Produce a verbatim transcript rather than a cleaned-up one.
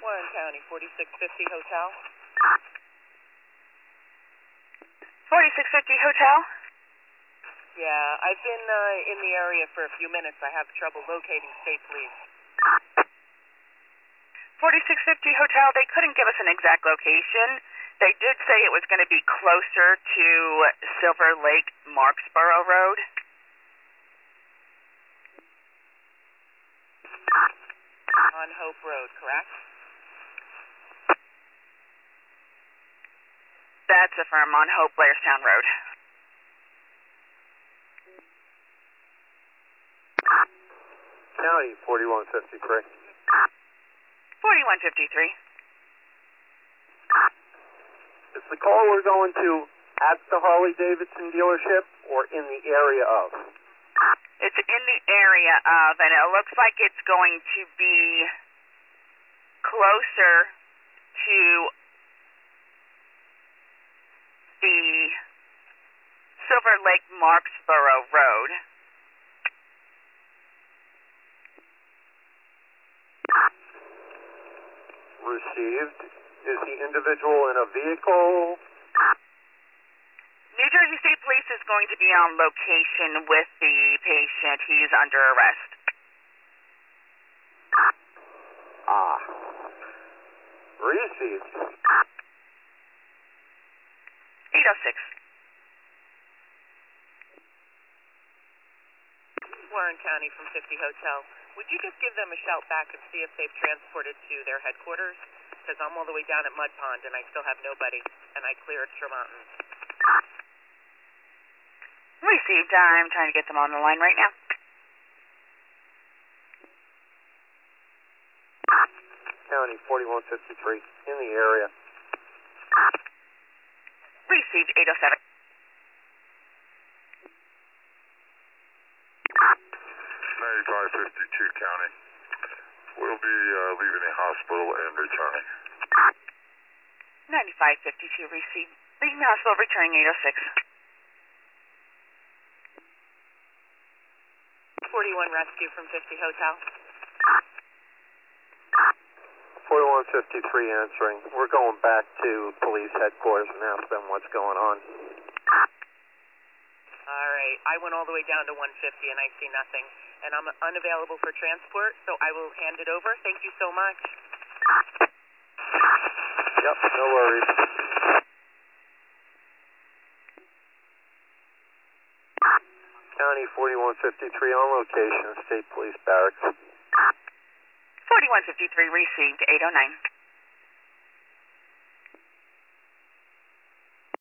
Warren County, forty-six fifty Hotel. forty-six fifty Hotel? Yeah, I've been uh, in the area for a few minutes. I have trouble locating state police. forty-six fifty Hotel, they couldn't give us an exact location. They did say it was going to be closer to Silver Lake Marksboro Road. On Hope Road, correct? That's a firm on Hope, Blairstown Road. County, forty-one fifty-three. forty-one fifty-three. Is the caller going to at the Harley-Davidson dealership or in the area of? It's in the area of, and it looks like it's going to be closer to the Silver Lake Marksboro Road. Received. Is the individual in a vehicle? New Jersey State Police is going to be on location with the patient. He's under arrest. Ah. Received. eight oh six. Warren County from fifty Hotel. Would you just give them a shout back and see if they've transported to their headquarters? Because I'm all the way down at Mud Pond and I still have nobody, and I cleared Tremonton. Received. I'm trying to get them on the line right now. County, forty-one fifty-three, in the area. Received. eight oh seven. ninety-five fifty-two County. We'll be uh, leaving the hospital and returning. ninety-five fifty-two received. Leaving the hospital, returning eight oh six. forty-one Rescue from fifty Hotel. forty-one fifty-three answering. We're going back to police headquarters and ask them what's going on. All right. I went all the way down to one fifty and I see nothing. And I'm unavailable for transport, so I will hand it over. Thank you so much. Yep, no worries. County, forty-one fifty-three on location, State Police Barracks. forty-one fifty-three received. eight oh nine.